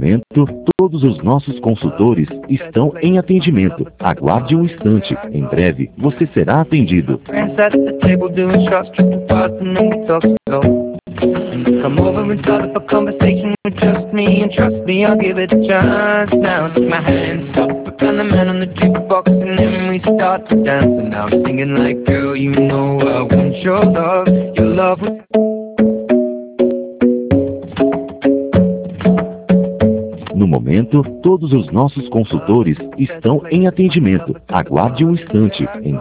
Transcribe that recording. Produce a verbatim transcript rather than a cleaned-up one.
momento, todos os nossos consultores estão em atendimento. Aguarde um instante. Em breve, você será atendido. Friends at the table doing shots, tripping fast, and then we talk slow. And you come over and start up a conversation with just me, and trust me, I'll give it a chance. Now take my hand, stop, and the man on the jukebox, and then we start to dance. And now I'm singing like, girl, you know I want your love, your love was... No momento, todos os nossos consultores estão em atendimento. Aguarde um instante. Em